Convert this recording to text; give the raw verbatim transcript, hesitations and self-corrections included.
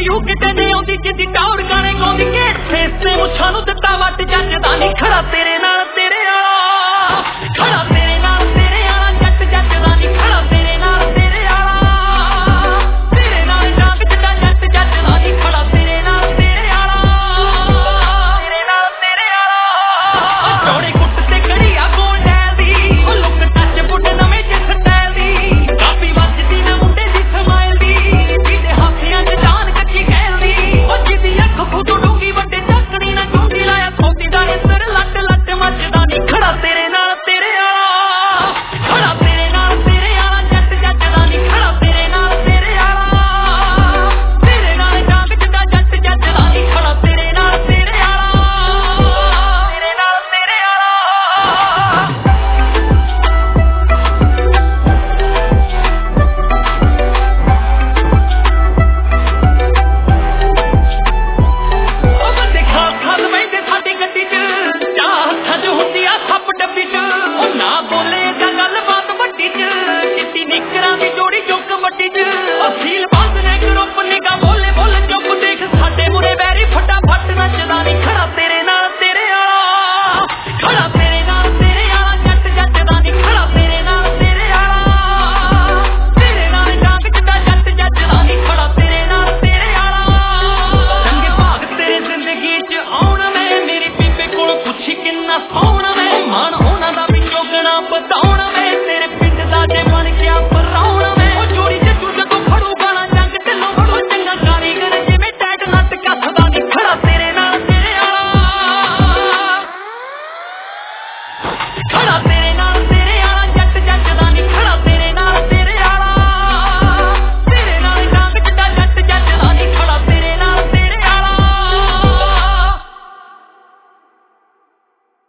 you ਕਿਤੇ ਨਹੀਂ ਆਉਂਦੀ ਜਿੱਦੀ ਟੌਰ ਗਾਣੇ ਗਾਉਂਦੀ ਕੇ ਫੇਸ ਤੇ ਮੁੱਛਾਂ ਨੂੰ ਦਿੱਤਾ ਵੱਟ ਜੱਜਦਾ ਨਹੀਂ ਖੜਾ ਤੇਰੇ ਨਾਲ ਤੇਰੇ ਆਲਾ ਖੜਾ ਤੇਰੇ ਨਾਲ ਤੇਰੇ ਆਲਾ ਜੱਟ ਜੱਜਦਾ ਨਹੀਂ ਖੜਾ ਤੇਰੇ ਨਾਲ ਤੇਰੇ ਆਲਾ ਤੇਰੇ ਨਾਲ ਜਾਗ ਜਿੱਦਾਂ ਜੱਟ ਜੱਜਦਾ ਨਹੀਂ ਖੜਾ ਤੇਰੇ ਨਾਲ ਤੇਰੇ ਆਲਾ ਤੇਰੇ ਨਾਲ ਤੇਰੇ ਆਲਾ ਚੌੜੇ ਕੁੱਟ ਤੇ ਕੜੀ ਆ ਗੋਲਡੈਲ ਦੀ ਉਹ ਲੁੱਕ ਟੱਚ ਬੁੱਢ ਨਵੇਂ ਜਿਸ ਸਟਾਈਲ ਦੀ ਕਾਪੀ ਵੱਜਦੀ ਨਾ ਮੁੰਡੇ ਦੀ ਸਮਾਈਲ ਦੀ ਜਿਹਦੇ ਹਾਥੀਆਂ ਚ ਜਾਨ ਕੱਚੀ ਕਹਿਲ ਦੀ ਉਹ ਜਿਹਦੀ ਅੱਖ ਫੁੱਟੂ ਡੂੰਗੀ ਵੱਡੇ ਚੱਕੜੀ ਨਾ ਚੁੰਗੀ ਲਾਇਆ ਸੋਟੀ ਦਾ ਸਿਰ ਲੱਟ ਲੱਟ ਮੱਚਦਾ ਨਹੀਂ ਖੜਾ ਤੇਰੇ ਨਾਲ ਤੇਰੇ ਆਲਾ ਖੜਾ ਤੇਰੇ ਨਾਲ ਤੇਰੇ ਆਲਾ ਜੱਟ ਜੱਜਦਾ ਨਹੀਂ ਖੜਾ ਤੇਰੇ ਨਾਲ ਤੇਰੇ ਆਲਾ ਤੇਰੇ ਨਾਲ ਜਾਗ ਜਿੱਦਾਂ ਜੱਟ ਜੱਜਦਾ ਨਹੀਂ ਖੜਾ ਤੇਰੇ ਨਾਲ ਤੇਰੇ ਆਲਾ ਤੇਰੇ ਨਾਲ ਤੇਰੇ ਆਲਾ ਉਹ ਬੰਦੇ ਖਾਸ ਖਾਸ ਬੈਠੇ ਸਾਡੀ ਗੱਡੀ ਚ ਚਾਹ ਹੱਥਾਂ ਚ ਹੁੰਦੀ ਆ ਸੱਪ ਡੱਬੀ ਚ ਉਹ ਨਾ ਬੋਲੇ ਜਾਂ ਗੱਲਬਾਤ ਵੱਡੀ ਚ ਚਿੱਟੀ ਨਿੱਕਰਾਂ ਦੀ ਜੋੜੀ ਚੁੱਕ ਵੱਡੀ ਚ ਉਹ ਸੀਲ ਬੰਦ